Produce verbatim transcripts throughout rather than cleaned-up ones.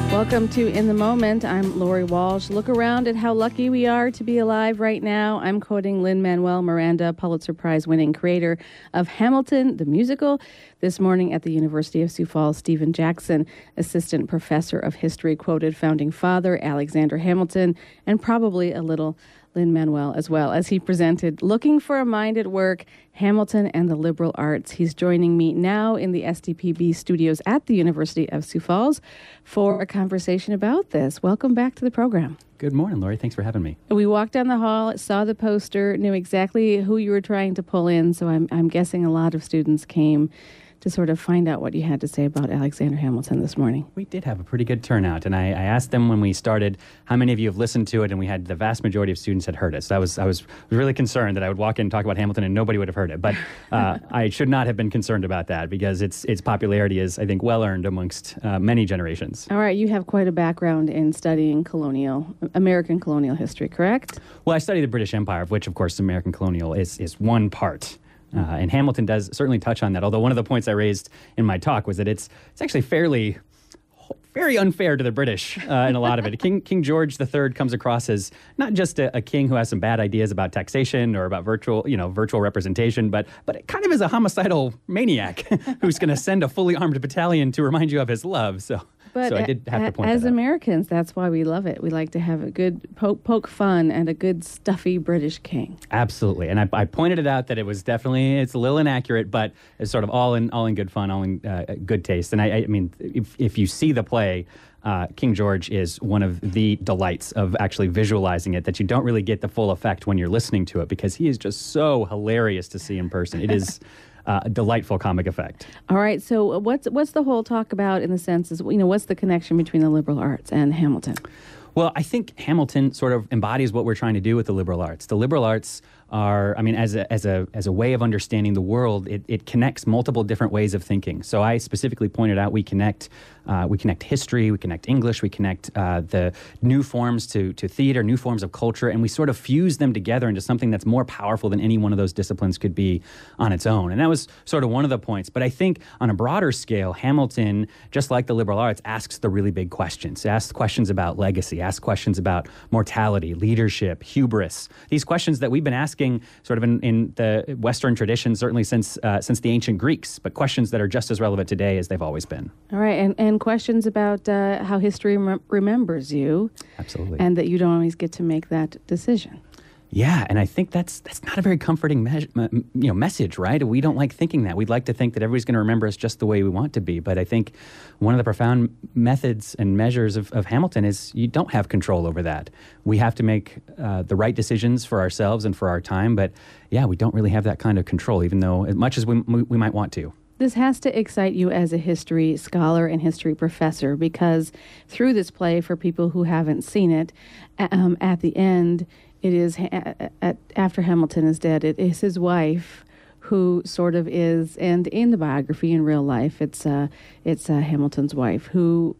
Welcome to In the Moment. I'm Lori Walsh. Look around at how lucky we are to be alive right now. I'm quoting Lin-Manuel Miranda, Pulitzer Prize-winning creator of Hamilton, the musical. This morning at the University of Sioux Falls, Stephen Jackson, assistant professor of history, quoted founding father Alexander Hamilton, and probably a little Lin-Manuel as well, as he presented Looking for a Mind at Work, Hamilton and the Liberal Arts. He's joining me now in the S D P B studios at the University of Sioux Falls for a conversation about this. Welcome back to the program. Good morning, Lori. Thanks for having me. We walked down the hall, saw the poster, knew exactly who you were trying to pull in, so I'm, I'm guessing a lot of students came to sort of find out what you had to say about Alexander Hamilton this morning. We did have a pretty good turnout, and I, I asked them when we started how many of you have listened to it, and we had the vast majority of students had heard it. So I was I was really concerned that I would walk in and talk about Hamilton and nobody would have heard it. But uh, I should not have been concerned about that because its its popularity is, I think, well earned amongst uh, many generations. All right, you have quite a background in studying colonial, American colonial history, correct? Well, I studied the British Empire, of which, of course, American colonial is is one part. Uh, and Hamilton does certainly touch on that, although one of the points I raised in my talk was that it's it's actually fairly, very unfair to the British uh, in a lot of it. King King George the Third comes across as not just a, a king who has some bad ideas about taxation or about virtual, you know, virtual representation, but but it kind of is a homicidal maniac who's going to send a fully armed battalion to remind you of his love. So. But so I did have a, to point as that out. Americans, that's why we love it. We like to have a good poke, poke fun and a good stuffy British king. Absolutely, and I, I pointed it out that it was definitely it's a little inaccurate, but it's sort of all in all in good fun, all in uh, good taste. And I, I mean, if if you see the play, uh, King George is one of the delights of actually visualizing it. That you don't really get the full effect when you're listening to it because he is just so hilarious to see in person. It is. Uh, a delightful comic effect. All right, so what's what's the whole talk about in the sense is, you know, what's the connection between the liberal arts and Hamilton? Well, I think Hamilton sort of embodies what we're trying to do with the liberal arts. The liberal arts are, I mean, as a as a as a way of understanding the world, it, it connects multiple different ways of thinking. So I specifically pointed out we connect uh, we connect history, we connect English, we connect uh, the new forms to to theater, new forms of culture, and we sort of fuse them together into something that's more powerful than any one of those disciplines could be on its own. And that was sort of one of the points. But I think on a broader scale, Hamilton, just like the liberal arts, asks the really big questions. It asks questions about legacy, asks questions about mortality, leadership, hubris. These questions that we've been asking sort of in, in the Western tradition, certainly since uh, since the ancient Greeks, but questions that are just as relevant today as they've always been. All right, and, and questions about uh, how history rem- remembers you. Absolutely. And that you don't always get to make that decision. Yeah, and I think that's that's not a very comforting me- you know message, right? We don't like thinking that. We'd like to think that everybody's going to remember us just the way we want to be. But I think one of the profound methods and measures of, of Hamilton is you don't have control over that. We have to make uh, the right decisions for ourselves and for our time. But yeah, we don't really have that kind of control, even though as much as we we, we might want to. This has to excite you as a history scholar and history professor because through this play, for people who haven't seen it, um, at the end, it is ha- after Hamilton is dead, it is his wife who sort of is, and in the biography in real life, it's uh, it's uh, Hamilton's wife who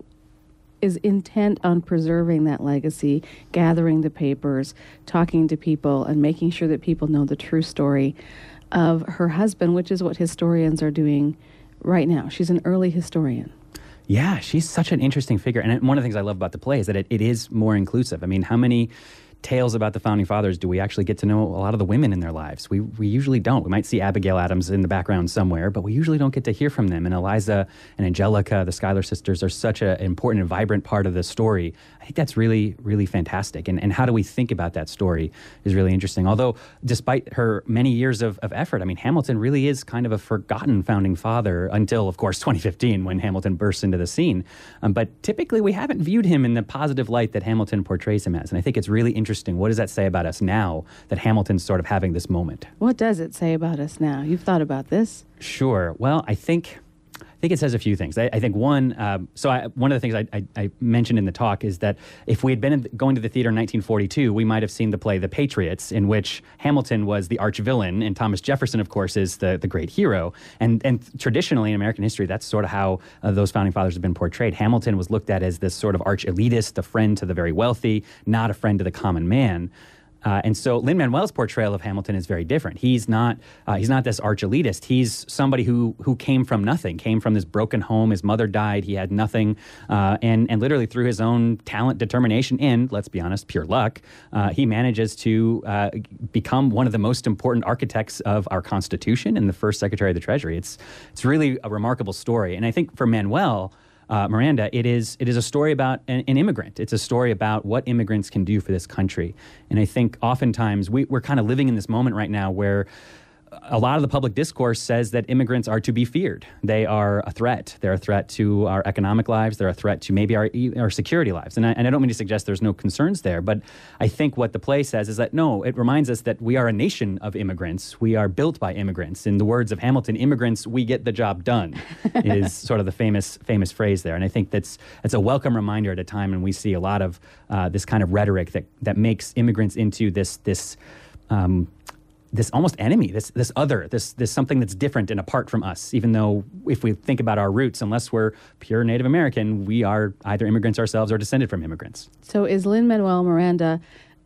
is intent on preserving that legacy, gathering the papers, talking to people, and making sure that people know the true story of her husband, which is what historians are doing right now. She's an early historian. Yeah, she's such an interesting figure. And one of the things I love about the play is that it, it is more inclusive. I mean, how many tales about the Founding Fathers do we actually get to know a lot of the women in their lives? We we usually don't. We might see Abigail Adams in the background somewhere, but we usually don't get to hear from them. And Eliza and Angelica, the Schuyler sisters, are such an important and vibrant part of the story. I think that's really, really fantastic. And and how do we think about that story is really interesting. Although, despite her many years of, of effort, I mean, Hamilton really is kind of a forgotten Founding Father until, of course, twenty fifteen, when Hamilton bursts into the scene. Um, but typically, we haven't viewed him in the positive light that Hamilton portrays him as. And I think it's really interesting. What does that say about us now that Hamilton's sort of having this moment? What does it say about us now? You've thought about this? Sure. Well, I think I think it says a few things. I, I think one, um, so I, one of the things I, I, I mentioned in the talk is that if we had been in, going to the theater in nineteen forty-two, we might have seen the play The Patriots, in which Hamilton was the arch villain, and Thomas Jefferson, of course, is the, the great hero. And and traditionally in American history, that's sort of how uh, those founding fathers have been portrayed. Hamilton was looked at as this sort of arch elitist, a friend to the very wealthy, not a friend to the common man. Uh, and so Lin-Manuel's portrayal of Hamilton is very different. He's not uh, he's not this arch elitist. He's somebody who who came from nothing, came from this broken home. His mother died. He had nothing, uh, and and literally through his own talent, determination, and let's be honest, pure luck, uh, he manages to uh, become one of the most important architects of our Constitution and the first Secretary of the Treasury. It's it's really a remarkable story, and I think for Manuel. Uh, Miranda, it is it is a story about an, an immigrant. It's a story about what immigrants can do for this country. And I think oftentimes we, we're kind of living in this moment right now where a lot of the public discourse says that immigrants are to be feared. They are a threat. They're a threat to our economic lives. They're a threat to maybe our our security lives. And I, and I don't mean to suggest there's no concerns there, but I think what the play says is that, no, it reminds us that we are a nation of immigrants. We are built by immigrants. In the words of Hamilton, immigrants, we get the job done, is sort of the famous famous phrase there. And I think that's that's a welcome reminder at a time when we see a lot of uh, this kind of rhetoric that, that makes immigrants into this this um, this almost enemy, this this other, this this something that's different and apart from us, even though if we think about our roots, unless we're pure Native American, we are either immigrants ourselves or descended from immigrants. So is Lin-Manuel Miranda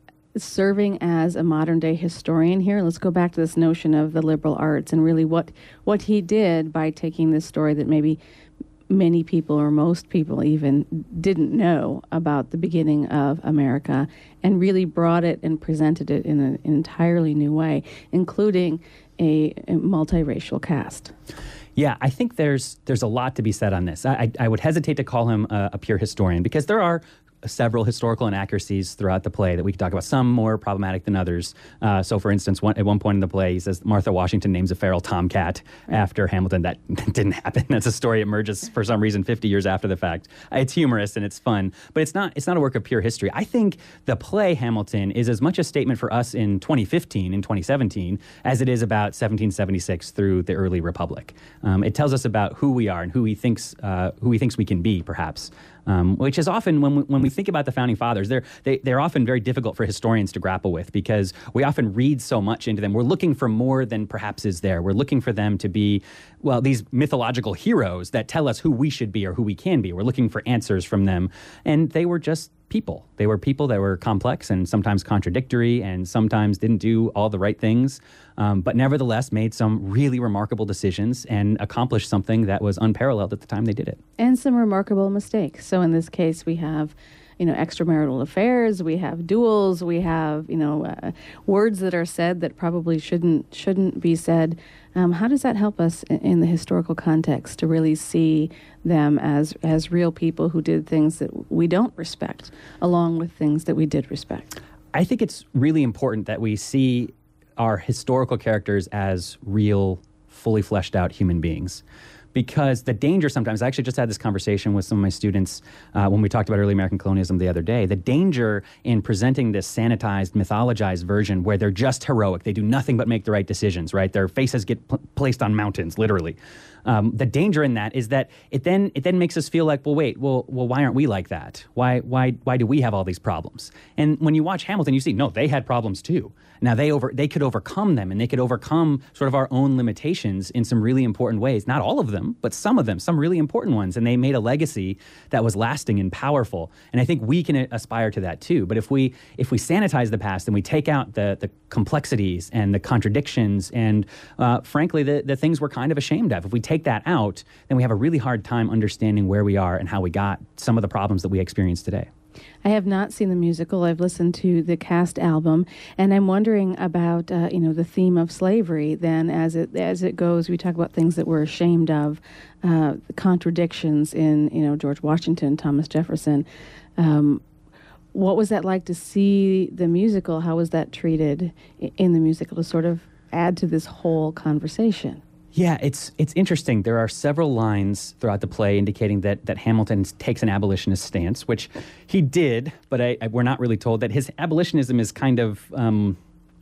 serving as a modern-day historian here? Let's go back to this notion of the liberal arts and really what, what he did by taking this story that maybe many people or most people even didn't know about the beginning of America and really brought it and presented it in an entirely new way, including a, a multiracial cast. Yeah, I think there's there's a lot to be said on this. I, I, I would hesitate to call him a, a pure historian because there are several historical inaccuracies throughout the play that we could talk about, some more problematic than others. Uh, so, for instance, one, at one point in the play, he says Martha Washington names a feral tomcat right. after Hamilton. That didn't happen. That's a story that emerges for some reason fifty years after the fact. It's humorous and it's fun, but it's not It's not a work of pure history. I think the play Hamilton is as much a statement for us in twenty fifteen, in twenty seventeen, as it is about seventeen seventy-six through the early Republic. Um, it tells us about who we are and who he thinks, uh, who he thinks we can be, perhaps. Um, which is often, when we, when we think about the Founding Fathers, they're, they, they're often very difficult for historians to grapple with because we often read so much into them. We're looking for more than perhaps is there. We're looking for them to be, well, these mythological heroes that tell us who we should be or who we can be. We're looking for answers from them. And they were just people. They were people that were complex and sometimes contradictory and sometimes didn't do all the right things, um, but nevertheless made some really remarkable decisions and accomplished something that was unparalleled at the time they did it. And some remarkable mistakes. So in this case, we have, you know, extramarital affairs, we have duels, we have, you know, uh, words that are said that probably shouldn't shouldn't be said. Um, how does that help us in, in the historical context to really see them as as real people who did things that we don't respect, along with things that we did respect? I think it's really important that we see our historical characters as real, fully fleshed out human beings. Because the danger sometimes, I actually just had this conversation with some of my students uh, when we talked about early American colonialism the other day. The danger in presenting this sanitized, mythologized version where they're just heroic, they do nothing but make the right decisions, right? Their faces get p- placed on mountains, literally. Um, the danger in that is that it then it then makes us feel like, well, wait, well, well, why aren't we like that? Why why why do we have all these problems? And when you watch Hamilton, you see, no, they had problems too. Now they over they could overcome them, and they could overcome sort of our own limitations in some really important ways. Not all of them, but some of them, some really important ones. And they made a legacy that was lasting and powerful. And I think we can aspire to that too. But if we if we sanitize the past and we take out the the complexities and the contradictions and uh, frankly the the things we're kind of ashamed of, if we take that out, then we have a really hard time understanding where we are and how we got some of the problems that we experience today. I have not seen the musical. I've listened to the cast album, and I'm wondering about uh, you know the theme of slavery. Then, as it as it goes, we talk about things that we're ashamed of, uh, the contradictions in you know George Washington, Thomas Jefferson. Um, what was that like to see the musical? How was that treated in the musical to sort of add to this whole conversation? Yeah, it's it's interesting. There are several lines throughout the play indicating that that Hamilton takes an abolitionist stance, which he did, but I, I, we're not really told that his abolitionism is kind of um,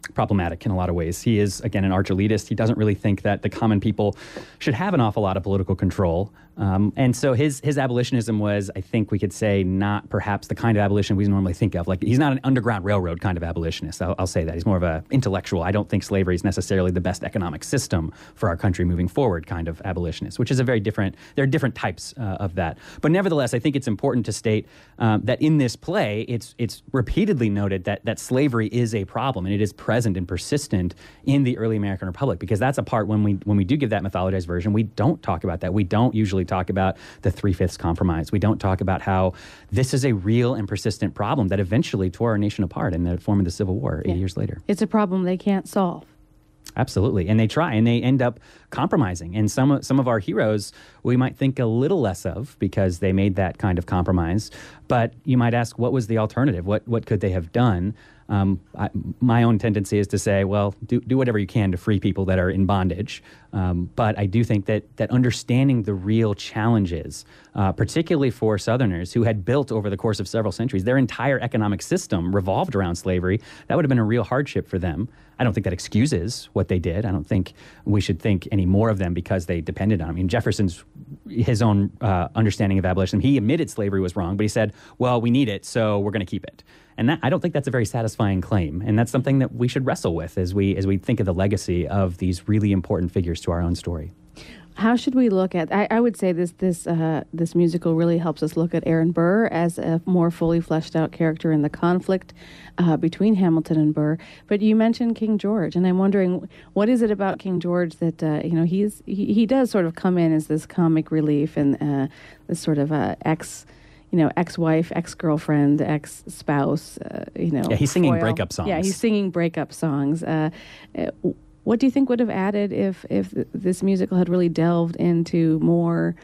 problematic in a lot of ways. He is, again, an arch elitist. He doesn't really think that the common people should have an awful lot of political control. Um, and so his his abolitionism was, I think we could say, not perhaps the kind of abolition we normally think of. Like, he's not an Underground Railroad kind of abolitionist. I'll, I'll say that. He's more of an intellectual. I don't think slavery is necessarily the best economic system for our country moving forward kind of abolitionist, which is a very different, there are different types uh, of that. But nevertheless, I think it's important to state um, that in this play, it's it's repeatedly noted that that slavery is a problem, and it is present and persistent in the early American Republic, because that's a part when we when we do give that mythologized version, we don't talk about that. We don't usually talk about the Three-Fifths Compromise. We don't talk about how this is a real and persistent problem that eventually tore our nation apart in the form of the Civil War eight yeah. years later. It's a problem they can't solve. Absolutely. And they try, and they end up compromising. And some, some of our heroes we might think a little less of because they made that kind of compromise. But you might ask, what was the alternative? What, what could they have done? Um, I, my own tendency is to say, well, do, do whatever you can to free people that are in bondage. Um, but I do think that that understanding the real challenges, uh, particularly for Southerners who had built over the course of several centuries, their entire economic system revolved around slavery, that would have been a real hardship for them. I don't think that excuses what they did. I don't think we should think any more of them because they depended on it. I mean, Jefferson's, his own uh, understanding of abolition, he admitted slavery was wrong, but he said, well, we need it, so we're going to keep it. And that, I don't think that's a very satisfying claim. And that's something that we should wrestle with as we as we think of the legacy of these really important figures to our own story. How should we look at, I, I would say this this uh, this musical really helps us look at Aaron Burr as a more fully fleshed out character in the conflict uh, between Hamilton and Burr. But you mentioned King George, and I'm wondering, what is it about King George that, uh, you know, he's he, he does sort of come in as this comic relief and uh, this sort of uh, ex you know, ex-wife, ex-girlfriend, ex-spouse, uh, you know. Yeah, he's singing foil. breakup songs. Yeah, he's singing breakup songs. Uh, uh, what do you think would have added if if th- this musical had really delved into more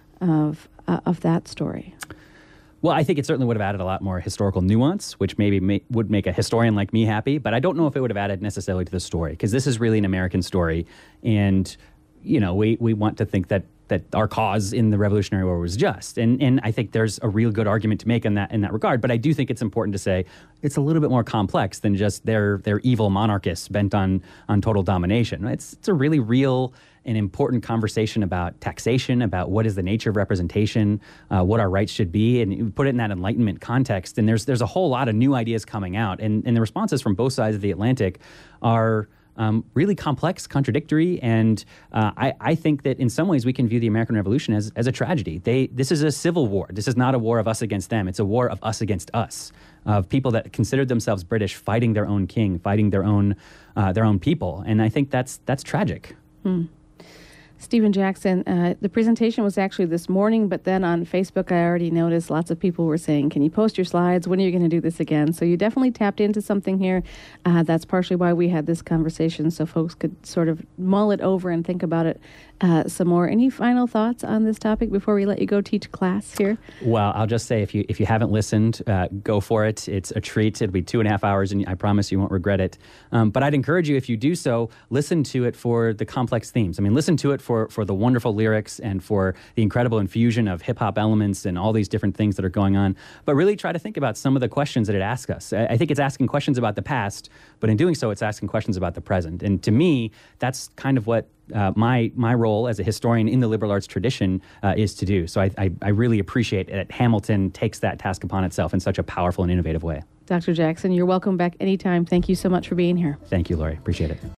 of uh, of that story? Well, I think it certainly would have added a lot more historical nuance, which maybe may, would make a historian like me happy, but I don't know if it would have added necessarily to the story, because this is really an American story, and, you know, we, we want to think that that our cause in the Revolutionary War was just. And and I think there's a real good argument to make in that in that regard. But I do think it's important to say it's a little bit more complex than just they're, they're evil monarchists bent on, on total domination. It's, it's a really real and important conversation about taxation, about what is the nature of representation, uh, what our rights should be, and you put it in that Enlightenment context. And there's there's a whole lot of new ideas coming out. And, and the responses from both sides of the Atlantic are Um, really complex, contradictory, and uh, I, I think that in some ways we can view the American Revolution as, as a tragedy. They, this is a civil war. This is not a war of us against them. It's a war of us against us, of people that considered themselves British fighting their own king, fighting their own uh, their own people, and I think that's that's tragic. Hmm. Stephen Jackson, uh, the presentation was actually this morning, but then on Facebook I already noticed lots of people were saying, can you post your slides? When are you going to do this again? So you definitely tapped into something here. Uh, that's partially why we had this conversation, so folks could sort of mull it over and think about it uh, some more. Any final thoughts on this topic before we let you go teach class here? Well, I'll just say, if you if you haven't listened, uh, go for it. It's a treat. It'll be two and a half hours, and I promise you won't regret it. Um, but I'd encourage you, if you do so, listen to it for the complex themes. I mean, listen to it for For, for the wonderful lyrics and for the incredible infusion of hip-hop elements and all these different things that are going on. But really try to think about some of the questions that it asks us. I, I think it's asking questions about the past, but in doing so, it's asking questions about the present. And to me, that's kind of what uh, my my role as a historian in the liberal arts tradition uh, is to do. So I, I, I really appreciate that Hamilton takes that task upon itself in such a powerful and innovative way. Doctor Jackson, you're welcome back anytime. Thank you so much for being here. Thank you, Lori. Appreciate it.